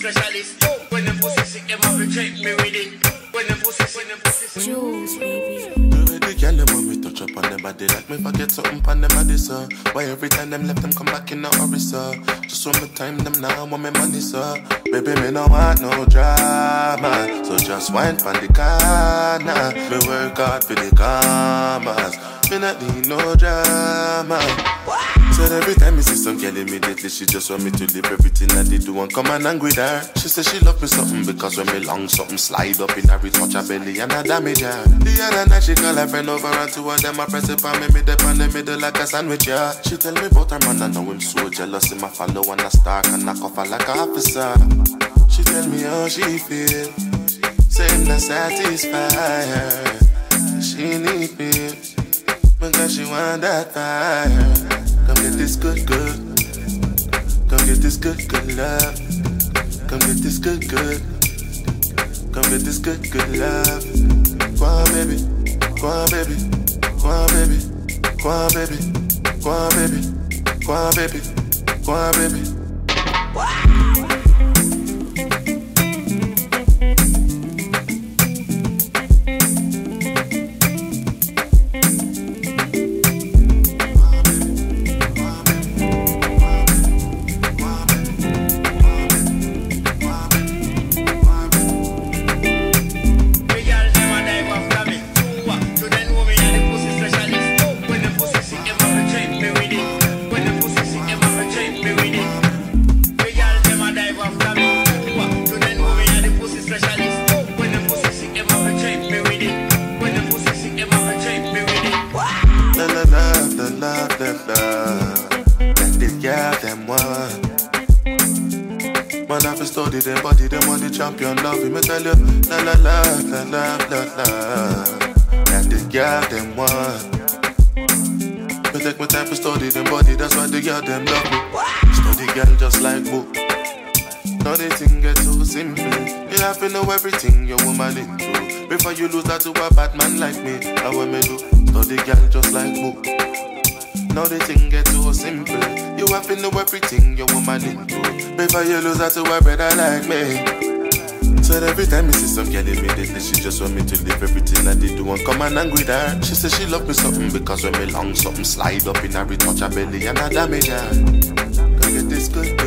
specialist. When them pussy sick, them have to check me with it. When them pussy sick. Jules, baby. The girl them want me touch up on them body like me forget something on them body, sir. Why every time them left them come back in a hurry, sir? Just want me time them now, want me money, sir. Baby, me no want no drama, so just wine from the corner. Me work hard for the commas, me not need no drama. Said every time me see some girl immediately she just want me to leave everything that they do and come and hang with her. She said she love me something because when me long something slide up in her, it touch her belly and I damage her. The other night she call her friend over and two of them I press it on me dip on the middle like a sandwich, yeah. She tell me about her man, I know him so jealous. Him I follow and I stalk and knock off her like a officer. She tell me how she feel, saying not satisfy her. She need me because she want that fire. Come get this good, good. Come get this good, good love. Come get this good, good. Come get this good, good love. Go on, baby. Go on, baby. Go on, baby. Go on, baby. Go on, baby. Go on, baby. Go on, baby. Them body, them on the champion love. Me tell you, la la la la la la la. That the girl them want. Me take my time to study them body, that's why the girl them love me. Study girl just like book. Now the thing get so simple. You have to know everything your woman into before you lose that to a bad man like me. How what me do? Study girl just like book. Now the thing get so simple. You have to know everything your woman into before you lose her to a brother like me. So every time I see some girl immediately she just want me to leave everything that they do and come and hang with her. She said she love me something because when me long something slide up in her, it touch her belly and I damage her. Come get this good,